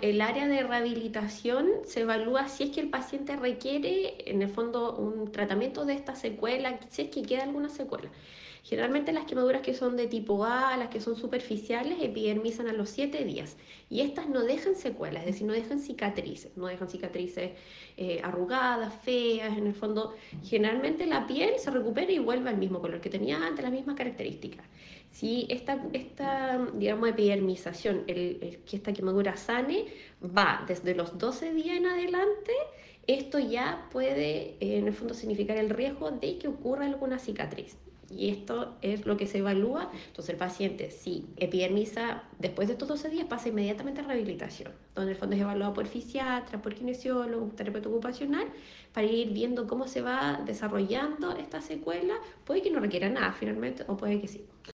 el área de rehabilitación se evalúa si es que el paciente requiere, en el fondo, un tratamiento de esta secuela, si es que queda alguna secuela. Generalmente las quemaduras que son de tipo A, las que son superficiales, epidermizan a los 7 días. Y estas no dejan secuelas, es decir, no dejan cicatrices arrugadas, feas. En el fondo, generalmente la piel se recupera y vuelve al mismo color que tenía antes, las mismas características. Si esta digamos, epidermización, que esta quemadura sane, va desde los 12 días en adelante, esto ya puede, en el fondo, significar el riesgo de que ocurra alguna cicatriz. Y esto es lo que se evalúa. Entonces el paciente, si epidermiza después de estos 12 días, pasa inmediatamente a rehabilitación, donde el fondo es evaluado por fisiatra, por kinesiólogo, terapeuta ocupacional, para ir viendo cómo se va desarrollando esta secuela. Puede que no requiera nada finalmente, o puede que sí.